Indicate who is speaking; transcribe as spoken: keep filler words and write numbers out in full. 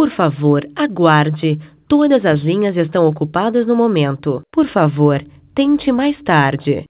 Speaker 1: Por favor, aguarde. Todas as linhas estão ocupadas no momento. Por favor, tente mais tarde.